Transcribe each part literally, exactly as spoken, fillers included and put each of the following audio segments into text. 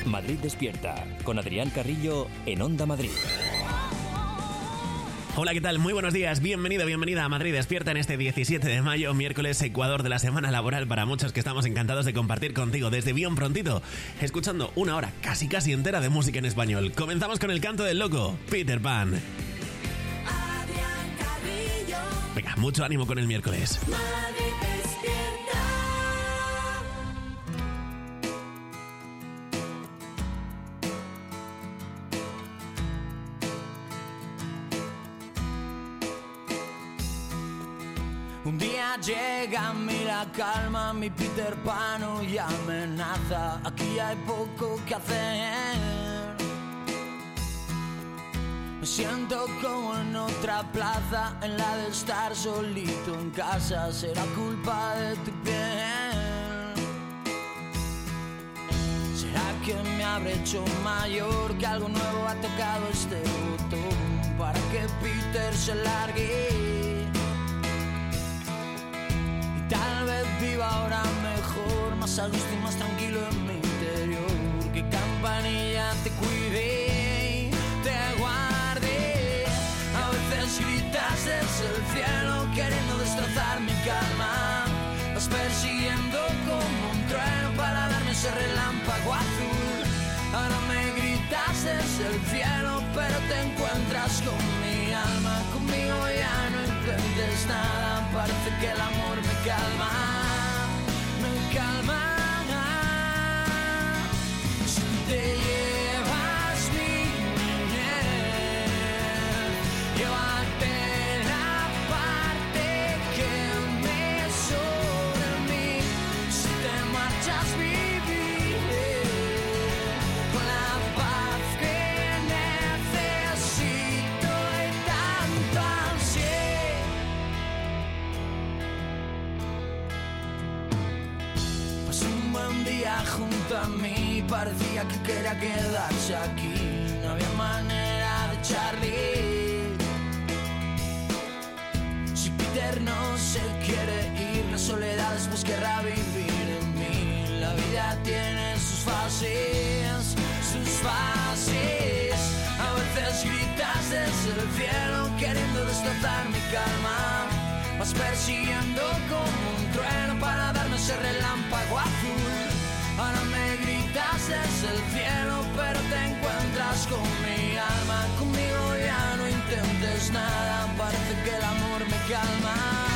Madrid Despierta, con Adrián Carrillo en Onda Madrid. Hola, ¿qué tal? Muy buenos días, bienvenido, bienvenida a Madrid Despierta en este diecisiete de mayo, miércoles, Ecuador de la semana laboral para muchos que estamos encantados de compartir contigo desde bien prontito, escuchando una hora casi casi entera de música en español. Comenzamos con el canto del loco, Peter Pan. Venga, mucho ánimo con el miércoles. Madrid Despierta. Un día llega a mí la calma, mi Peter Pan y amenaza. Aquí hay poco que hacer. Me siento como en otra plaza, en la de estar solito en casa. Será culpa de tu piel. ¿Será que me habré hecho mayor? Que algo nuevo ha tocado este botón para que Peter se largue. Y tal vez viva ahora mejor, más a gusto y más tranquilo en mi interior. Que Campanilla te cuide, te guarde. A veces gritas desde el cielo queriendo destrozar mi calma. Vas persiguiendo como un trueno para darme ese relámpago azul. Ahora me gritas desde el cielo pero te encuentras con mi alma. Conmigo ya no intentes nada, parece que el amor me calma, me calma. Si te llevas mi miel, llévate la parte que me sobra en mí. Si te marchas viviré con la paz que necesito y tanto ansié. Pasé un buen día junto a mí, parecía que quería quedarse aquí. No había manera de echarle. Si Peter no se quiere ir, la soledad después querrá vivir en mí. La vida tiene sus fases, sus fases. A veces gritas desde el cielo queriendo destrozar mi calma. Vas persiguiendo como un trueno para darme ese relámpago azul. Ahora me gritas desde el cielo pero te encuentras con mi alma. Conmigo ya no intentes nada, parece que el amor me calma.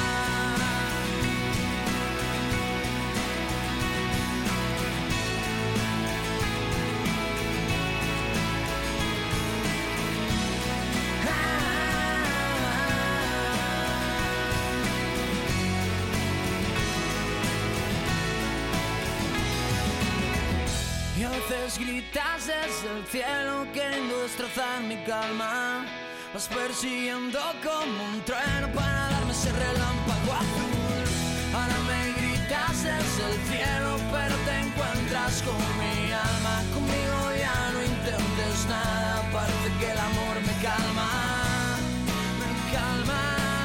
Y a veces gritas desde el cielo queriendo destrozar mi calma. Vas persiguiendo como un trueno para darme ese relámpago azul. Ahora me gritas desde el cielo pero te encuentras con mi alma. Conmigo ya no intentes nada, parece que el amor me calma, me calma.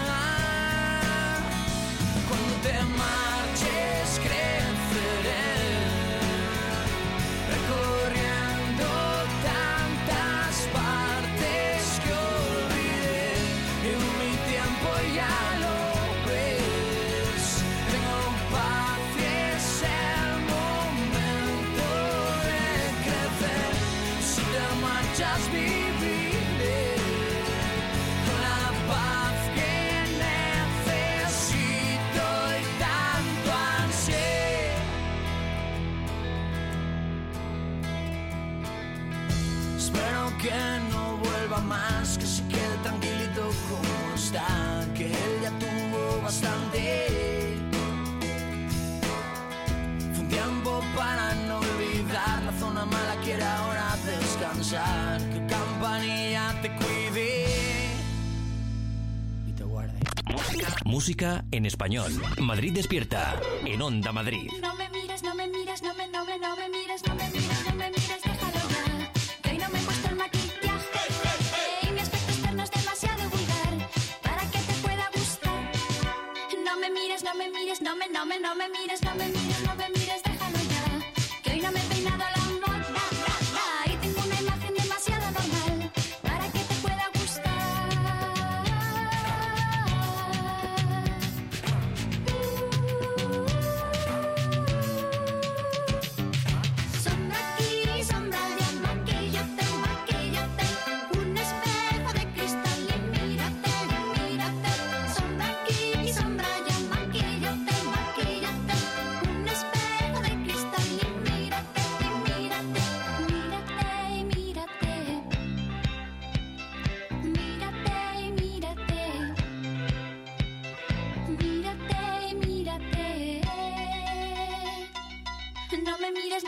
Cuando te marches creceré, recorriendo tantas partes que olvidé. Y mi tiempo ya lo ves. Tengo paz y es el momento de crecer. Si te marchas viviré con la paz que necesito y tanto ansié. Espero que no vuelva más, que se quede tranquilito como está, que él ya tuvo bastante. Fue un tiempo para no olvidar, la zona mala quiere ahora descansar. Que Campanilla te cuide y te guarde. Música en español. Madrid Despierta en Onda Madrid. No me mires, no me mires, no me, no me, no me mires, no me mires, no me mires, déjalo ya. Que hoy no me he puesto el maquillaje y mi aspecto externo es demasiado vulgar para que te pueda gustar. No me mires, no me mires, no me, no me, no me mires, no me mires, no me mires, déjalo ya. Que hoy no me he peinado la moda.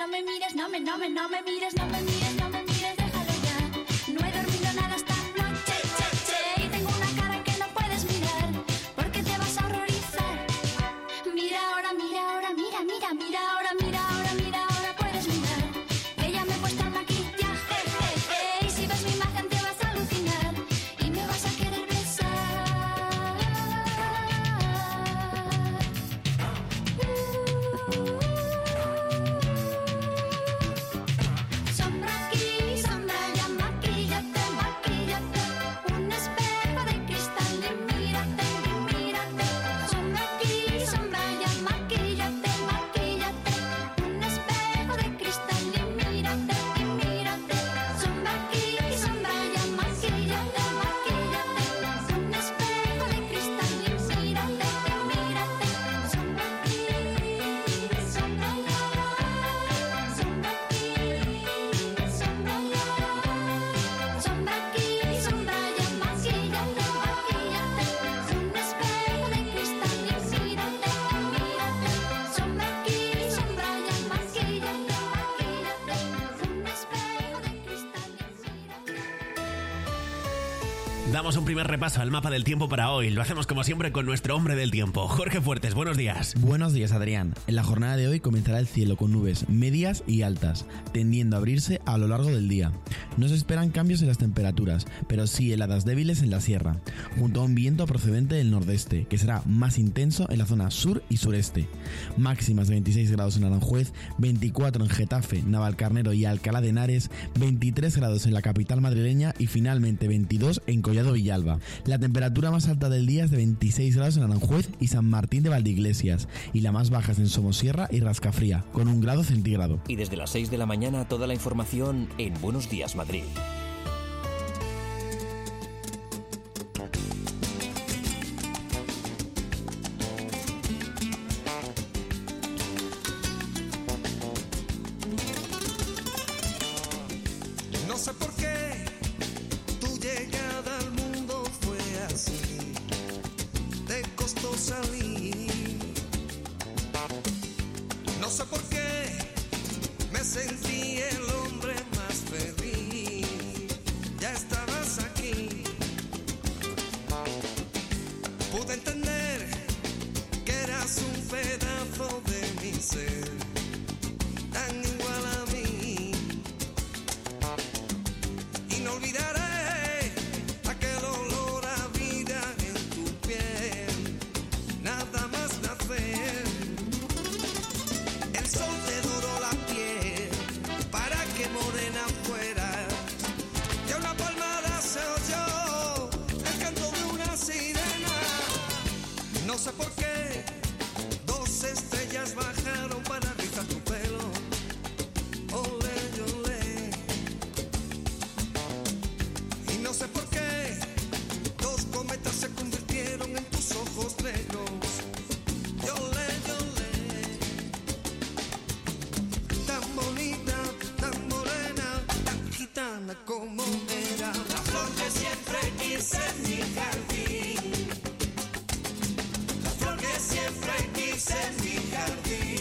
no me mires, no me, no me, no me mires, no me mires, no me mires, déjalo ya. No he dormido nada esta noche, che, che, y tengo una cara que no puedes mirar, porque te vas a horrorizar. Mira ahora, mira ahora, mira, mira, mira ahora, mira ahora, mira ahora, puedes mirar. Que ya me he puesto el maquillaje, je, je, y si ves mi imagen te vas a alucinar y me vas a querer besar. Sombra aquí, sombra allá, maquíllate, maquíllate. Un espejo de cristal y mírate, y mírate. Sombra aquí, sombra allá, maquíllate, maquíllate. Un espejo de cristal y mírate, y mírate. Sombra aquí, sombra allá, maquíllate, maquíllate. Un espejo de cristal y mírate, y mírate. Sombra aquí, sombra allá, sombra aquí, sombra allá. Sombra aquí, sombra allá, maquíllate, maquíllate. Un espejo de cristal y mírate, mírate. Sombra aquí, sombra allá, maquíllate, maquíllate. Un espejo de cristal y mírate. Damos un primer repaso al mapa del tiempo para hoy. Lo hacemos como siempre con nuestro hombre del tiempo, Jorge Fuertes. Buenos días. Buenos días, Adrián. En la jornada de hoy comenzará el cielo con nubes medias y altas, tendiendo a abrirse a lo largo del día. No se esperan cambios en las temperaturas, pero sí heladas débiles en la sierra, junto a un viento procedente del nordeste, que será más intenso en la zona sur y sureste. Máximas de veintiséis grados en Aranjuez, veinticuatro en Getafe, Navalcarnero y Alcalá de Henares, veintitrés grados en la capital madrileña y finalmente veintidós en Collado Villalba. La temperatura más alta del día es de veintiséis grados en Aranjuez y San Martín de Valdeiglesias, y la más baja es en Somosierra y Rascafría, con un grado centígrado. Y desde las seis de la mañana toda la información en Buenos Días Madrid. No sé por qué tu llegada al mundo fue así, te costó salir. No sé por qué me sentí el hombre más feliz. Ya estabas aquí. Pude entender que eras un pedazo de mi ser, tan igual a mí. Y no olvidaré aquel olor a vida en tu piel, nada más nacer. El sol te doró la piel para que morena fuera. Y a una palmada se oyó el canto de una sirena. No sé por qué dos estrellas bajaron para rizar tu pelo. Olé, olé. Y no sé por qué dos cometas se convirtieron en tus ojos negros. Yolé, yolé. Tan bonita, tan morena, tan gitana como era. La flor que siempre quise en mi jardín. La flor que siempre quise en mi jardín.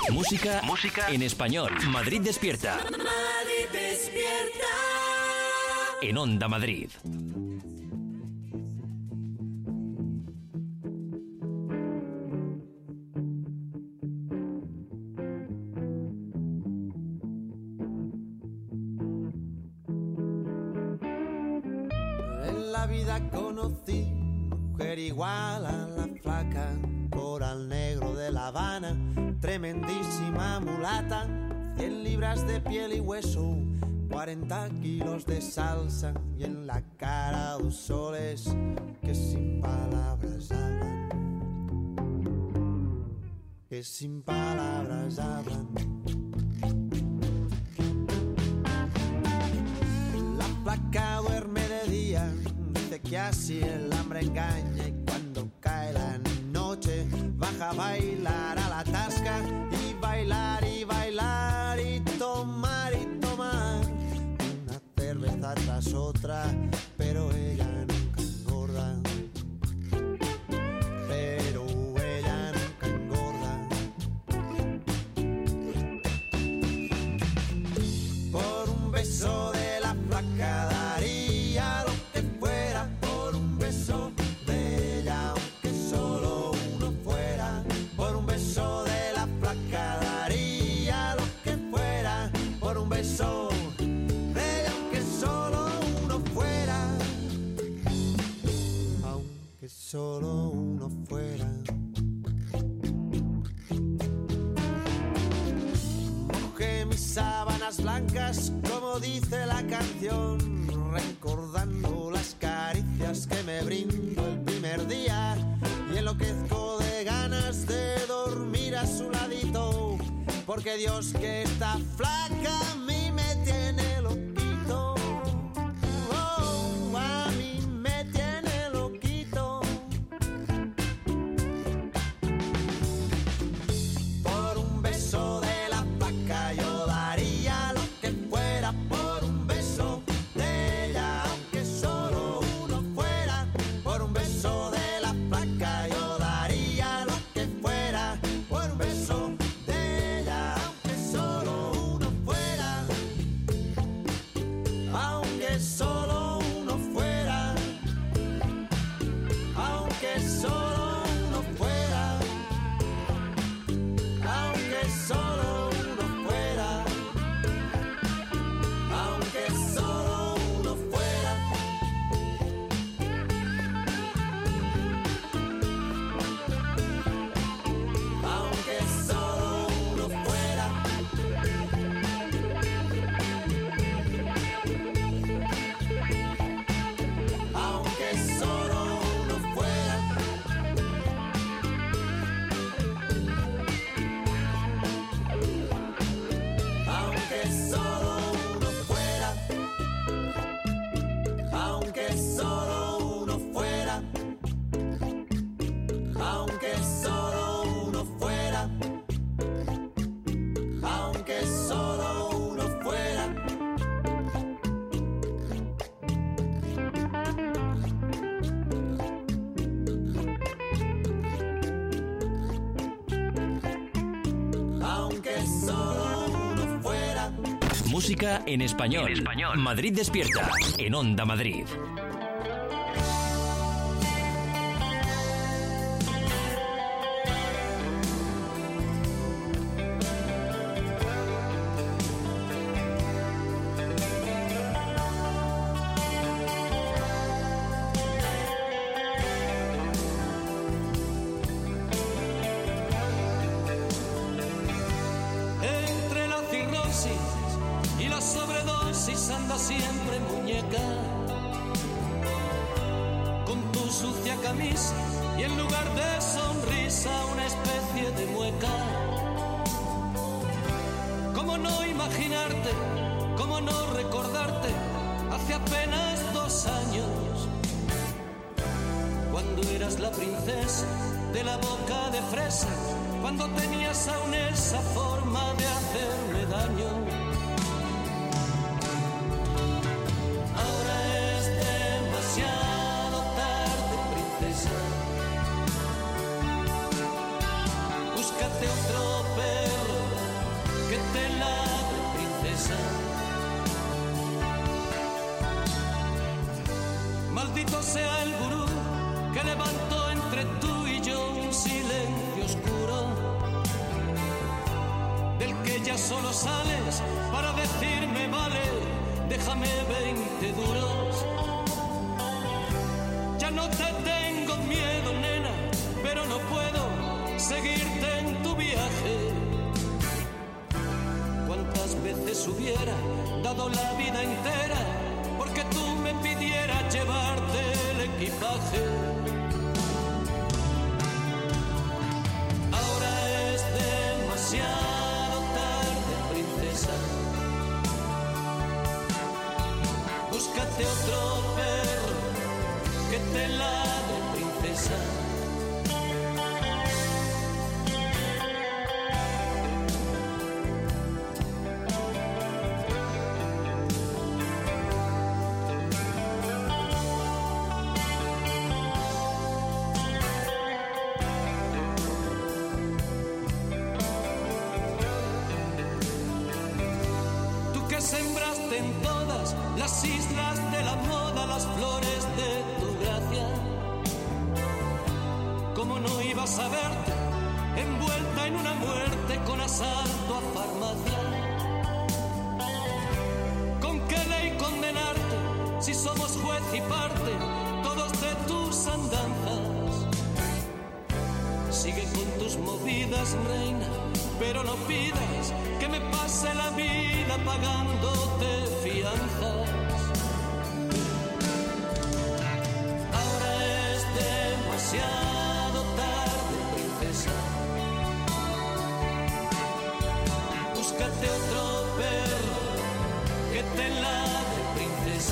Música, música en español. Madrid despierta. Madrid despierta. En Onda Madrid. En la vida conocí mujer igual a la flaca, coral negro de La Habana, tremendísima mulata, cien libras de piel y hueso, cuarenta kilos de salsa y en la cara dos soles que sin palabras hablan, que sin palabras hablan. La flaca duerme de día, dice que así el hambre engaña y cuando cae la noche baja a bailar a la tasca y bailar y bailar y tomar y tomar una cerveza tras otra, pero ella nunca engorda, pero ella nunca engorda. Por un beso de la flaca daría lo que fuera, por un beso de ella aunque solo uno fuera, por un beso de la flaca daría lo que fuera, por un beso de ella aunque solo uno fuera, aunque solo uno fuera. Mojé mis sábanas blancas como dice la canción, recordando las caricias que me brindó el primer día y enloquezco de ganas de dormir a su ladito, porque Dios que está flaca a mí me tiene loquito, oh, a mí me tiene loquito. Por un beso de la flaca yo daría lo que fuera, por un beso de ella aunque solo uno fuera, por un beso de la flaca yo daría lo que fuera, por un beso de ella aunque solo uno fuera, aunque solo uno fuera, aunque solo uno fuera, aunque solo uno fuera, aunque solo uno fuera. Aunque solo uno fuera. Aunque solo uno fuera. Aunque solo uno fuera. Aunque solo uno fuera. Aunque solo uno fuera. Aunque solo uno fuera. Aunque solo uno fuera. Música en español. En español. Madrid despierta. En Onda Madrid. Entre la cirrosis y la sobredosis anda siempre muñeca, con tu sucia camisa y en lugar de sonrisa una especie de mueca. ¿Cómo no imaginarte, cómo no recordarte hace apenas dos años, cuando eras la princesa de la boca de fresa, cuando tenías aún esa forma de hacerme daño? Ahora es demasiado tarde, princesa. Búscate otro perro solo sales para decirme vale, déjame veinte duros. Ya no te tengo miedo, nena, pero no puedo seguirte en tu viaje. ¿Cuántas veces hubiera dado la vida entera porque tú me pidieras llevarte el equipaje? Ahora es demasiado tarde, princesa. Búscate otro perro que te ladre, princesa. Sembraste en todas las islas de la moda las flores de tu gracia. ¿Cómo no ibas a verte envuelta en una muerte con asalto a farmacia? ¿Con qué ley condenarte si somos juez y parte todos de tus andanzas? Sigue con tus movidas, reina, pero no pidas que me pase la vida pagándote fianzas. Ahora es demasiado tarde, princesa. Búscate otro perro que te ladre, princesa.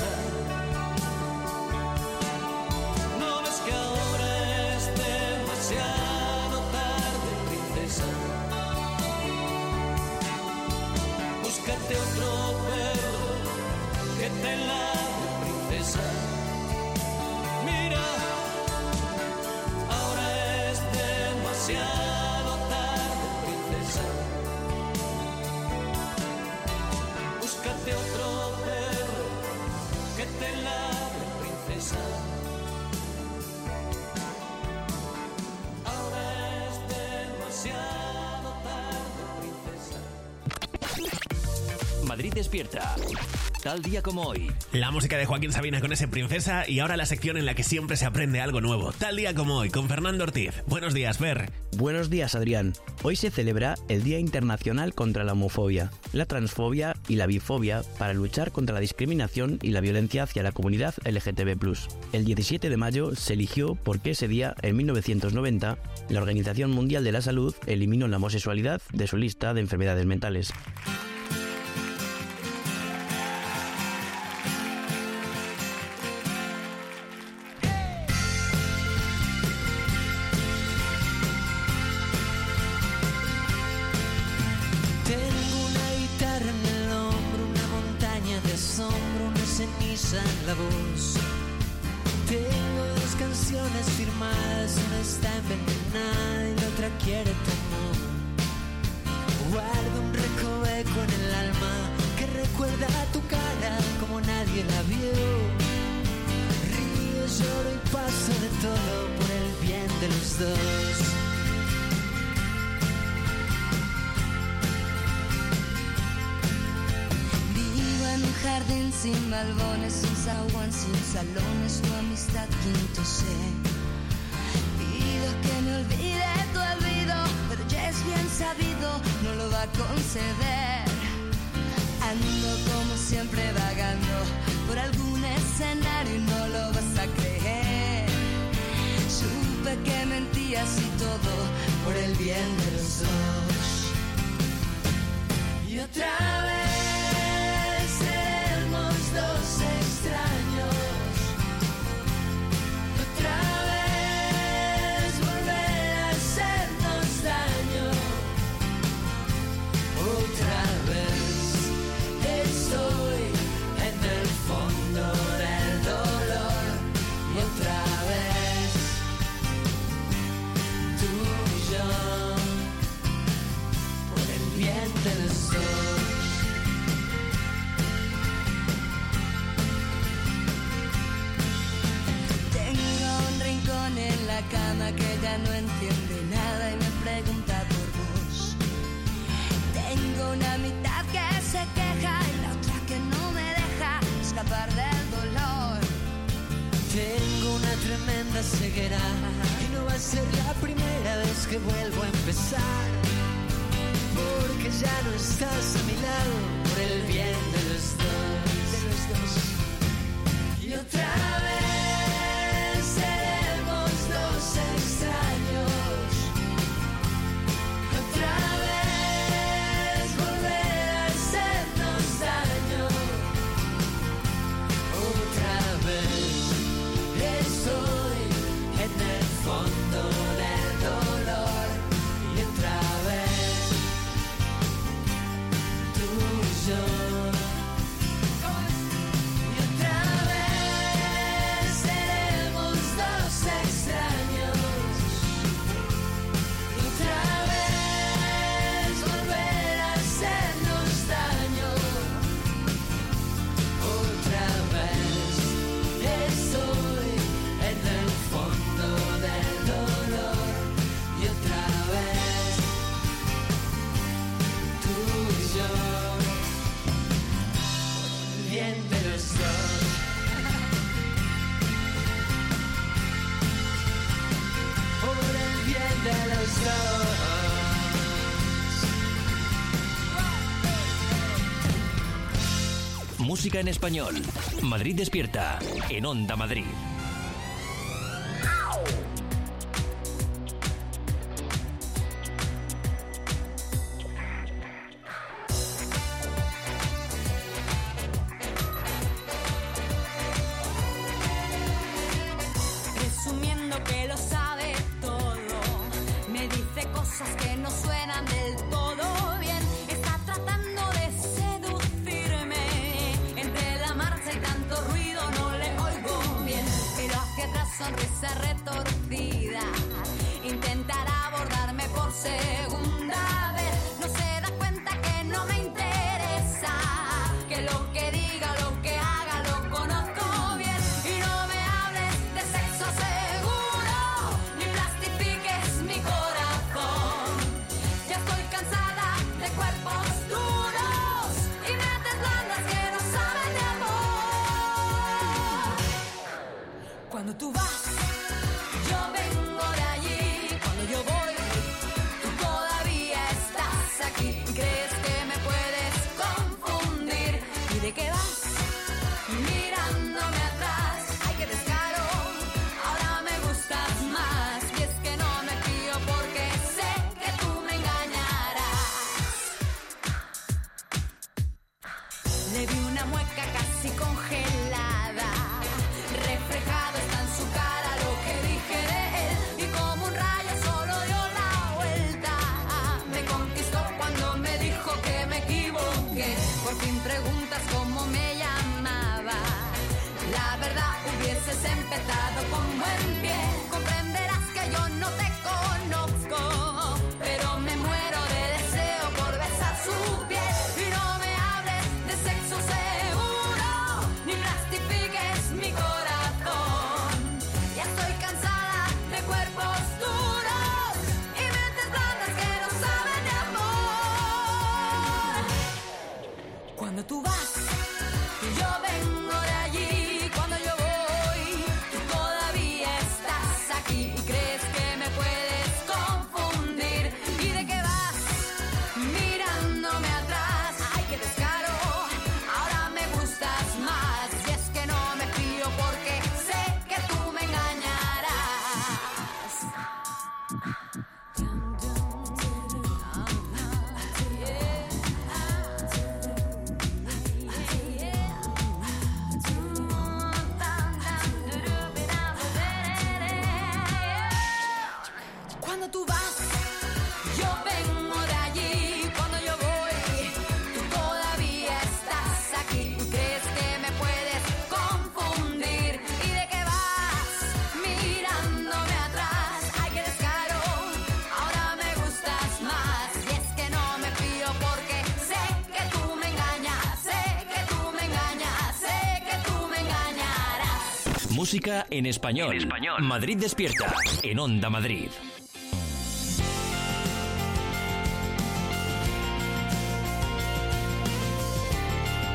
¿No ves que ahora es demasiado tarde, princesa? Búscate otro perro que te ladre, princesa. Mira, ahora es demasiado tarde, princesa. Búscate otro perro que te ladre, princesa. Ahora es demasiado tarde, princesa. Madrid despierta. Tal día como hoy. La música de Joaquín Sabina con ese Princesa y ahora la sección en la que siempre se aprende algo nuevo. Tal día como hoy con Fernando Ortiz. Buenos días, Fer. Buenos días, Adrián. Hoy se celebra el Día Internacional contra la Homofobia, la Transfobia y la Bifobia para luchar contra la discriminación y la violencia hacia la comunidad L G T B plus. El diecisiete de mayo se eligió porque ese día, en mil novecientos noventa, la Organización Mundial de la Salud eliminó la homosexualidad de su lista de enfermedades mentales. En la voz tengo dos canciones firmadas, una está envenenada y la otra quiere tu amor. Guardo un recoveco en el alma que recuerda tu cara como nadie la vio. Río, lloro y paso de todo por el bien de los dos. Jardín sin balbones, sin zaguán, sin salones, tu amistad quinto C. Pido que me olvide tu olvido, pero ya es bien sabido, no lo va a conceder. Ando como siempre vagando por algún escenario y no lo vas a creer. Supe que mentías y todo por el bien de los dos. Y otra vez dos extraños, otra vez volver a hacernos daño, otra vez estoy en el fondo del dolor y otra vez tú y yo por el bien de los dos. En la cama que ya no entiende nada y me pregunta por vos. Tengo una mitad esta ceguera y no va a ser la primera vez que vuelvo a empezar, porque ya no estás a mi lado por el bien de los dos, de los dos. Y otra vez seremos dos extraños, otra vez volver a hacernos daño, otra vez estoy en el fondo del dolor y otra vez tú y yo. Música en español. Madrid Despierta, en Onda Madrid. Presumiendo que lo sabe todo, me dice cosas que no suenan del todo bien. Está tratando de seducirme, entre la marcha y tanto ruido no le oigo bien. Pero hacia atrás sonrisa retorcida, intentará abordarme por segunda vez. No se da cuenta que no me interesa, que lo que diga o lo que haga lo conozco bien. Y no me hables de sexo seguro, ni plastifiques mi corazón. Ya estoy cansada de cuerpos duros y mentes blandas que no saben de amor. Cuando tú vas, yo vengo de allí. Cuando yo voy, tú todavía estás aquí. ¿Crees que me puedes confundir? ¿Y de qué vas? Mirándome atrás. Ay, qué descaro, ahora me gustas más. Y es que no me fío porque sé que tú me engañarás. Le vi una mueca casi congelada, reflejado está en su cara lo que dije de él. Y como un rayo solo dio la vuelta, me conquistó cuando me dijo que me equivoqué. Por fin preguntas cómo me llamaba, la verdad hubieses empezado con buen pie. Comprenderás que yo no te conozco, pero me muero de deseo por besar su piel. Y no me hables de sexo seguro, ni plastifiques mi corazón. Ya estoy cansada de cuerpos duros y mentes blandas que no saben de amor. Cuando tú vas, yo vengo de allí. Cuando yo voy, tú todavía estás aquí. Y crees que me puedes confundir. ¿Y de qué vas? Mirándome atrás. Ay, qué descaro, ahora me gustas más. Y es que no me fío porque sé que tú me engañarás. Cuando tú vas, yo vengo de allí. Cuando yo voy, tú todavía estás aquí. ¿Crees que me puedes confundir? ¿Y de qué vas? Mirándome atrás. Ay, qué descaro, ahora me gustas más. Y es que no me fío porque sé que tú me engañas. Sé que tú me engañas. Sé que tú me engañarás. Música en español. En español. Madrid Despierta, en Onda Madrid.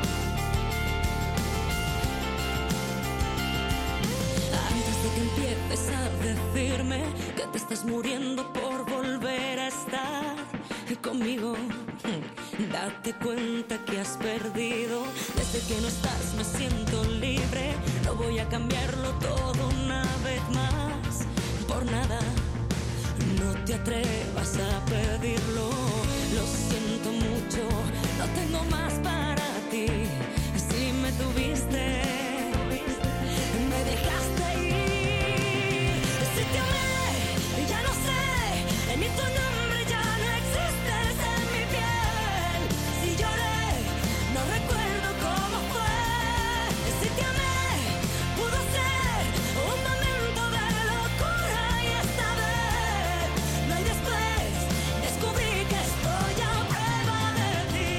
Antes de que empiece atreves a decirme que te estás muriendo por volver a estar conmigo? Date cuenta que has perdido. Desde que no estás me siento libre. No voy a cambiarlo todo una vez más. Por nada, no te atrevas a pedirlo. Lo siento mucho, no tengo más para ti. Si me tuviste, me dejaste ir. Si te amé, ya no sé, ni tu nombre ya no existes en mi piel. Si lloré, no recuerdo cómo fue. Si te amé, pudo ser un momento de locura y esta vez no hay después. Descubrí que estoy a prueba de ti.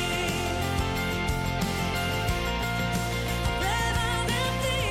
Prueba de ti.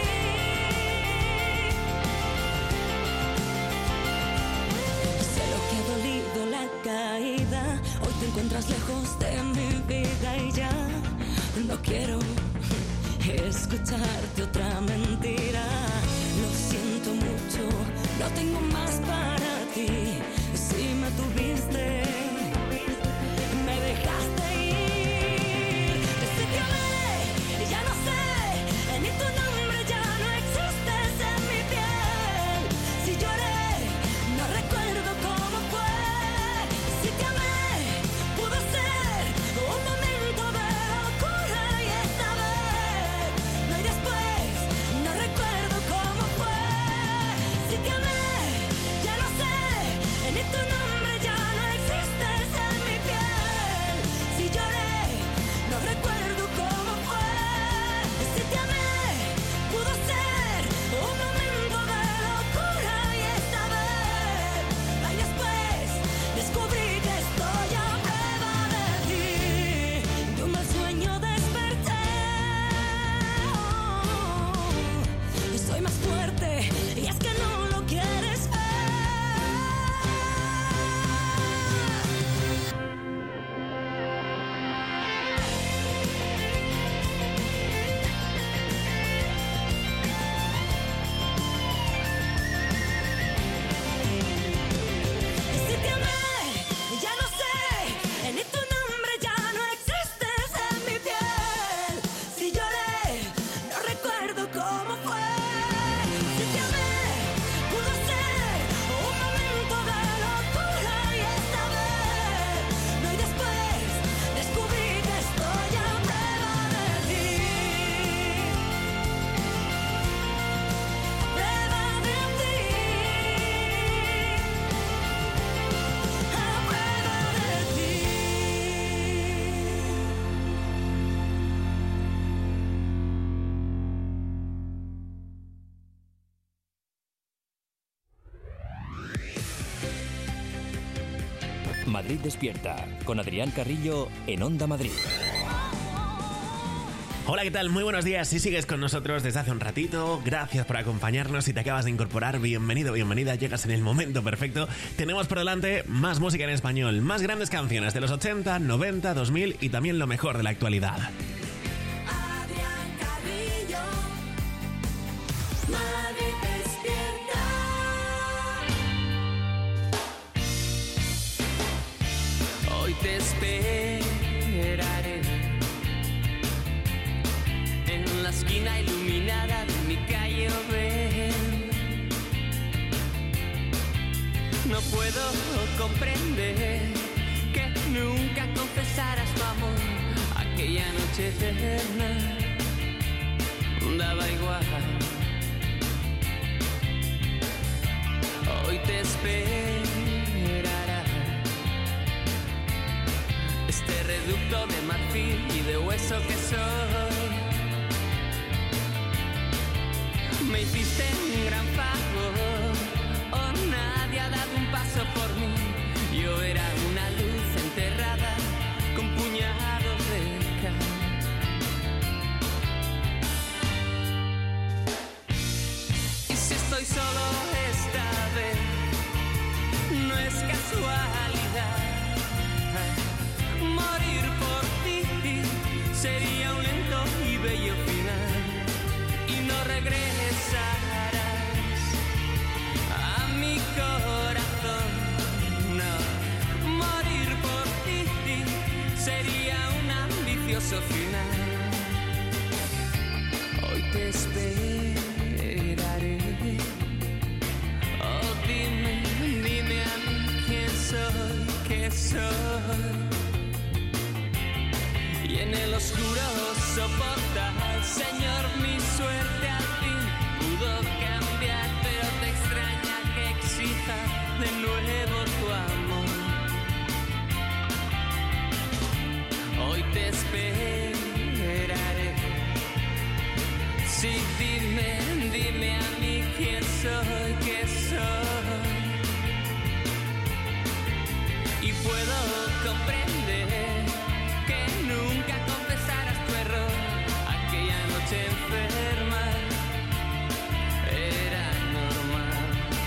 Sé lo que ha dolido la caída. Hoy te encuentras lejos de mi vida y ya no quiero escucharte otra mentira. Lo siento mucho, no tengo más para ti. Si me tuviste, me dejaste ir. Si te amé, ya no sé, ni tu nombre ya no existes en mi piel. Si lloré, no recuerdo cómo fue. Si te amé, pudo ser un momento de locura y esta vez no hay después. No recuerdo cómo fue. Si te amé, ya no sé, ni tu nombre ya no existes en mi piel. Si lloré, no recuerdo cómo fue. Si te amé, pudo ser un momento de locura y esta vez no hay después. Descubrí que estoy a prueba de ti. De un mal sueño desperté. Oh, soy más fuerte y es que no lo quieres ver. Si te amé, ya no sé, ni tu nombre ya no existes en mi piel. Si lloré, no recuerdo cómo fue. Si te amé, pudo ser un momento de locura y esta vez no hay después. Descubrí que estoy a prueba de ti. Prueba de ti. A prueba de ti. Madrid Despierta, con Adrián Carrillo en Onda Madrid. Hola, ¿qué tal? Muy buenos días. Si sigues con nosotros desde hace un ratito, gracias por acompañarnos. Si te acabas de incorporar, bienvenido, bienvenida. Llegas en el momento perfecto. Tenemos por delante más música en español, más grandes canciones de los ochenta, noventa, dos mil y también lo mejor de la actualidad. Adrián Carrillo, Madrid despierta. Hoy te esperaré en la esquina iluminada de mi calle Oven. No puedo comprender que nunca confesaras tu amor aquella noche eterna. Daba igual. Hoy te esperará este reducto de marfil y de hueso que soy. Me hiciste un gran favor, oh, nadie ha dado un paso por mí. Yo era una luz enterrada con puñados de cal. Y si estoy solo esta vez, no es casualidad. Morir por ti sería un lento y bello final. Y no regresarás ambicioso final. Hoy te esperaré. Oh, dime, dime a mí quién soy, qué soy. Y en el oscuro soportar, Señor, mi suerte al fin pudo cambiar, pero te extraña que exija de nuevo tu amor. Hoy te esperaré. Sí, dime, dime a mí quién soy, qué soy. Y puedo comprender que nunca confesarás tu error. Aquella noche enferma era normal.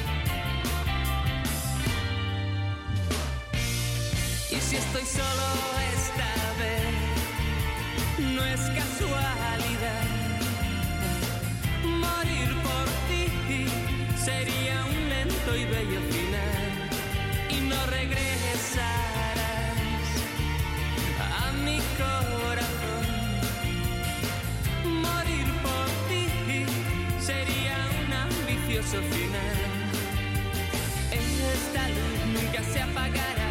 Y si estoy solo esta vez, no es casualidad. Morir por ti sería un lento y bello final. Y no regresarás a mi corazón. Morir por ti sería un ambicioso final. Esta luz nunca se apagará.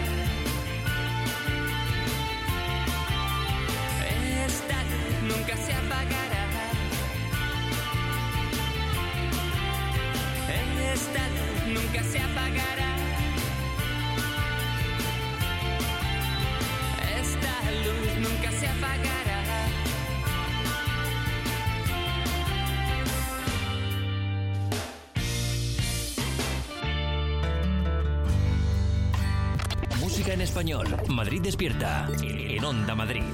Esta luz nunca se apagará. Esta luz nunca se apagará. Esta luz nunca se apagará. Música en español. Madrid despierta. En Onda Madrid.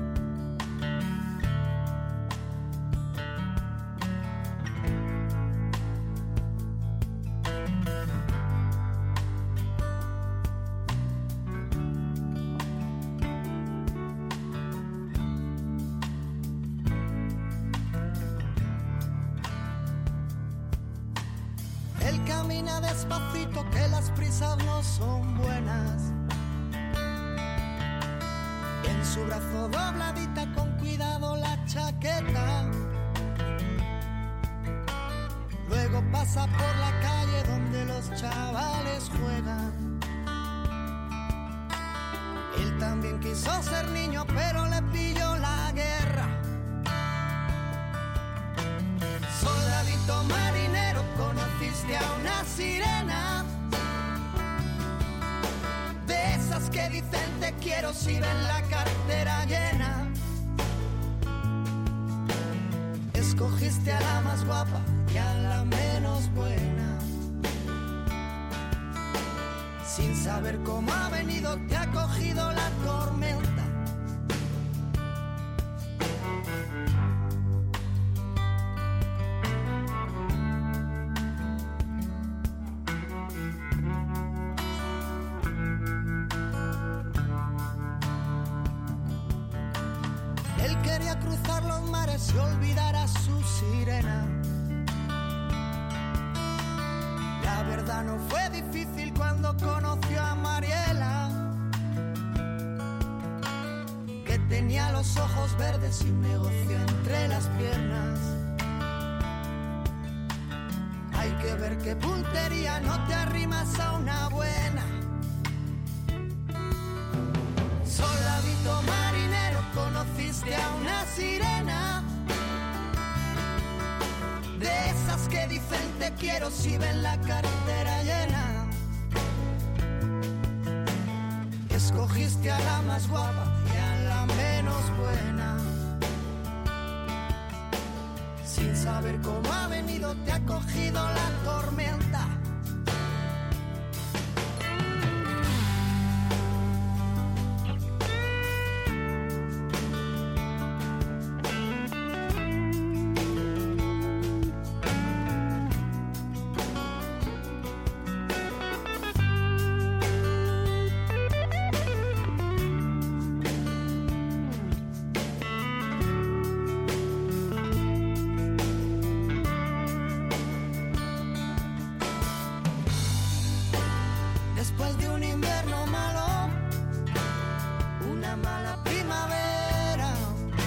Él camina despacito, que las prisas no son buenas. En su brazo dobladita, con cuidado la chaqueta. Luego pasa por la calle donde los chavales juegan. Él también quiso ser niño, pero le pilló la guerra. Soldadito marinero, conociste a una sirena, de esas que dicen te quiero si ven la cartera llena. Escogiste a la más guapa y a la menos buena. Sin saber cómo ha venido, te ha cogido la tormenta. Él quería cruzar los mares y olvidar a su sirena. La verdad no fue difícil cuando conoció a Mariela, que tenía los ojos verdes y un negocio entre las piernas. Hay que ver qué puntería, no te arrimas a una buena. Soldadito marinero, conociste a una sirena, de esas que dicen te quiero si ven la cartera llena. Escogiste a la más guapa y a la menos buena. Sin saber cómo ha venido, te ha cogido la tormenta. Después de un invierno malo, una mala primavera,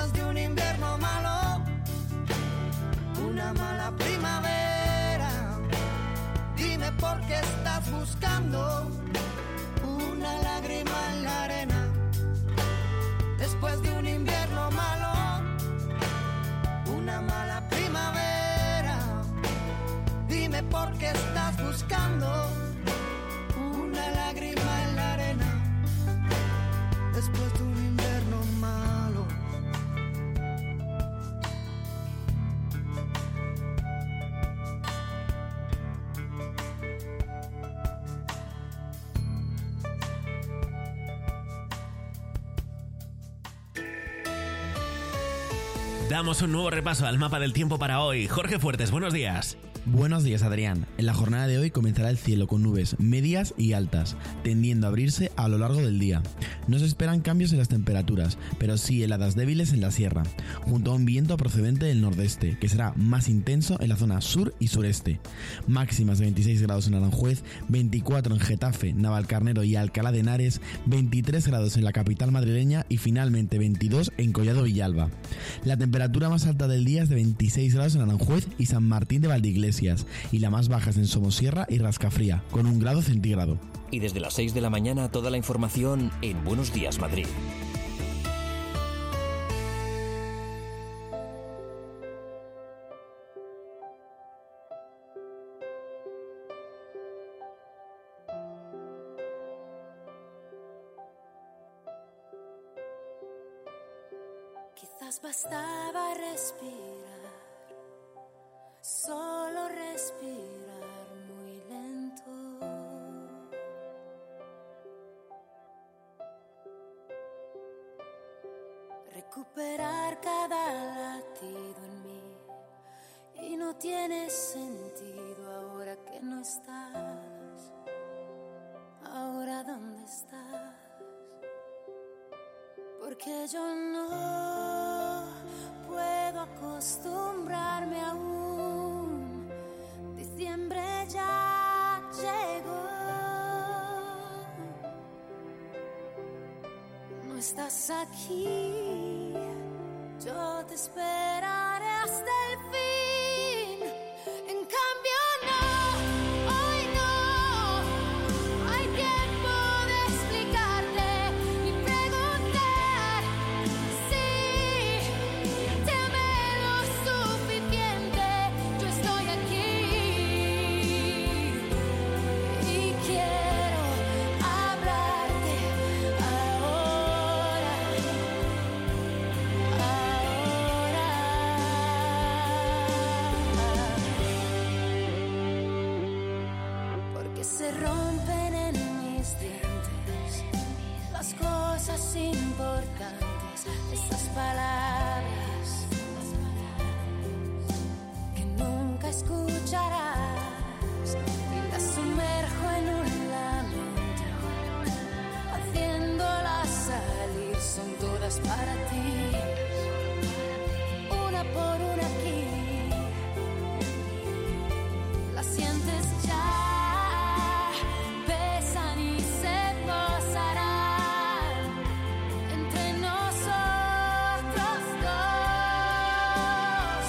Después de un invierno malo, una mala primavera, dime por qué estás buscando una lágrima en la arena. Después de un invierno malo, una mala primavera, dime por qué estás buscando una lágrima en la arena. Después de un invierno malo. Damos un nuevo repaso al mapa del tiempo para hoy. Jorge Fuertes, buenos días. Buenos días, Adrián. En la jornada de hoy comenzará el cielo con nubes medias y altas, tendiendo a abrirse a lo largo del día. No se esperan cambios en las temperaturas, pero sí heladas débiles en la sierra, junto a un viento procedente del nordeste, que será más intenso en la zona sur y sureste. Máximas de veintiséis grados en Aranjuez, veinticuatro en Getafe, Navalcarnero y Alcalá de Henares, veintitrés grados en la capital madrileña y finalmente veintidós en Collado Villalba. La temperatura más alta del día es de veintiséis grados en Aranjuez y San Martín de Valdeiglesias, y la más baja es en Somosierra y Rascafría, con un grado centígrado. Y desde las seis de la mañana toda la información en Buenos Días Madrid. Quizás bastaba respirar, solo respirar muy lento. Recuperar cada latido en mí, y no tiene sentido ahora que no estás. Ahora ¿dónde estás? Porque yo no puedo acostumbrarme aún. Diciembre ya llegó. No estás aquí, yo te esperaré hasta el fin. En cambio no, hoy no hay tiempo de explicarte ni preguntar si te amé lo suficiente. Yo estoy aquí y quiero hablarte ahora, ahora. Porque se rompen en mis dientes las cosas importantes, esas palabras que nunca escucharás, y las sumerjo en un lamento, haciéndolas salir, son todas para ti, una por una aquí. Las sientes ya, pesan y se posarán entre nosotros dos.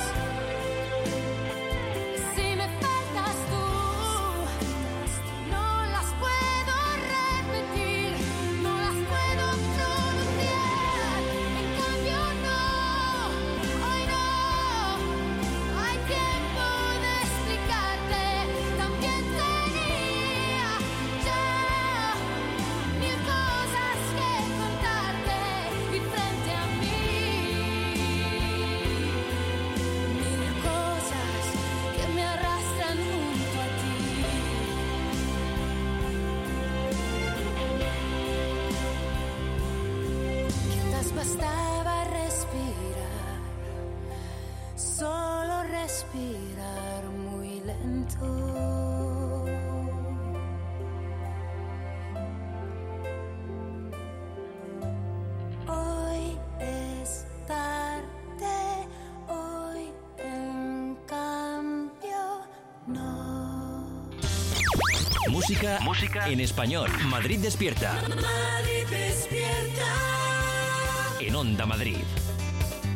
Si me faltas tú, no las puedo repetir, no las puedo pronunciar. En cambio no, hoy no hay tiempo de explicarte. También tenía ya mil cosas que contarte, y frente a mí mil cosas que me arrastran junto a ti. Quizás bastaba respirar, solo respirar muy lento. Hoy es tarde, hoy en cambio no. Música, música en español. Madrid despierta. Madrid despierta. En Onda Madrid.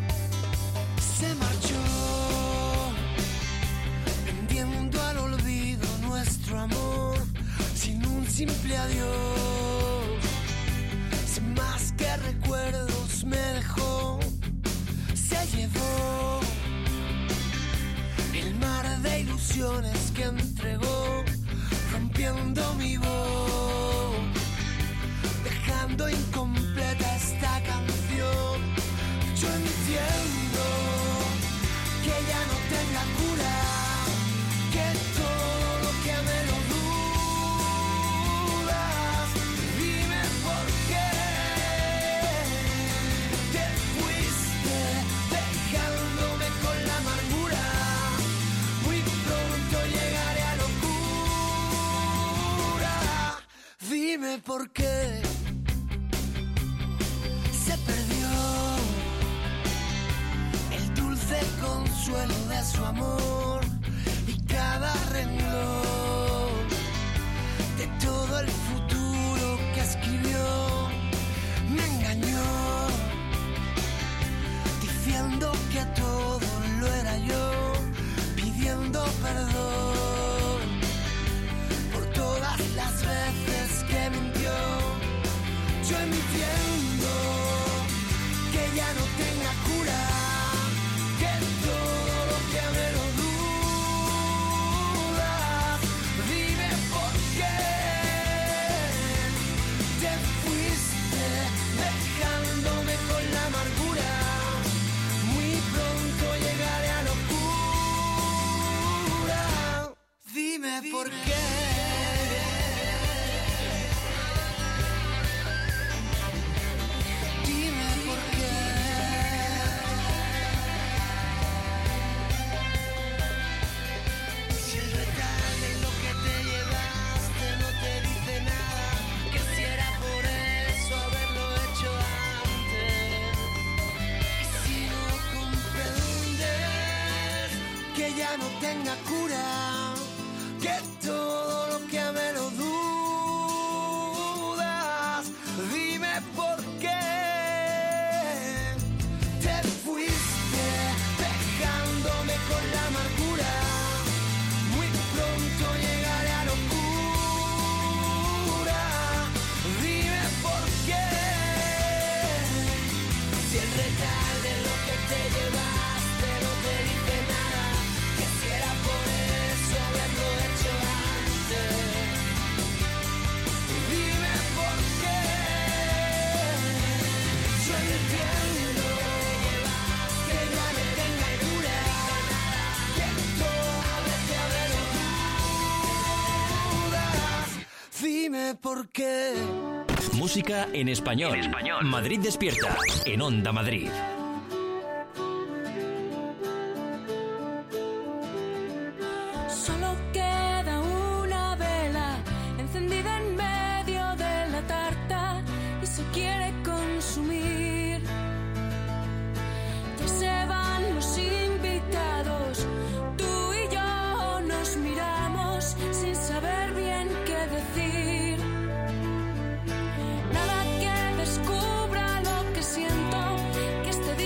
adiós. Sin más que recuerdos me dejó, se llevó el mar de ilusiones que entregó, rompiendo mi voz, dejando incompleta esta canción. Yo entiendo que ya no tenga cura, que todo lo que me lo dudas. Dime por qué te fuiste dejándome con la amargura. Muy pronto llegaré a locura. Dime por qué se perdió el dulce consuelo de su amor y cada renglón de todo el futuro que escribió. Me engañó diciendo que todo lo era yo, pidiendo perdón por todas las veces que mintió. Yo entiendo que ya no tenga cura, que todo lo que me lo dudas. Dime por qué te fuiste dejándome con la amargura. Muy pronto llegaré a locura. Dime por qué. Dime por qué. Si el retal en lo que te llevaste no te dice nada, que si era por eso haberlo hecho antes. Y si no comprendes que ya no tenga cura, que todo lo que me lo dudas. Dime por qué te fuiste dejándome con la amargura. Muy pronto llegaré a locura. Dime por qué. Si el retal de lo que te llevaste no te dice nada, que si era por eso haberlo hecho antes. Dime por qué. Yo entiendo que ya no tenga cura, que todo lo que haberlo dudas. Dime por qué. Música en español. En español. Madrid Despierta. En Onda Madrid. Solo queda una vela encendida en medio de la tarta y se quiere consumir. Ya se van los invitados, tú y yo nos miramos sin saber bien qué decir. Nada que descubra lo que siento, que este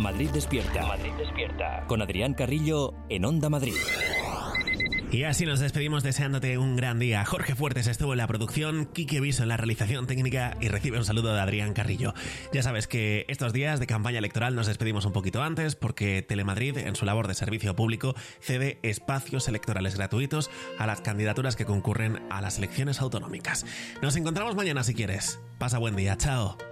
Madrid Despierta. Madrid Despierta. Con Adrián Carrillo en Onda Madrid. Y así nos despedimos deseándote un gran día. Jorge Fuertes estuvo en la producción, Quique Viso en la realización técnica y recibe un saludo de Adrián Carrillo. Ya sabes que estos días de campaña electoral nos despedimos un poquito antes porque Telemadrid, en su labor de servicio público, cede espacios electorales gratuitos a las candidaturas que concurren a las elecciones autonómicas. Nos encontramos mañana si quieres. Pasa buen día. Chao.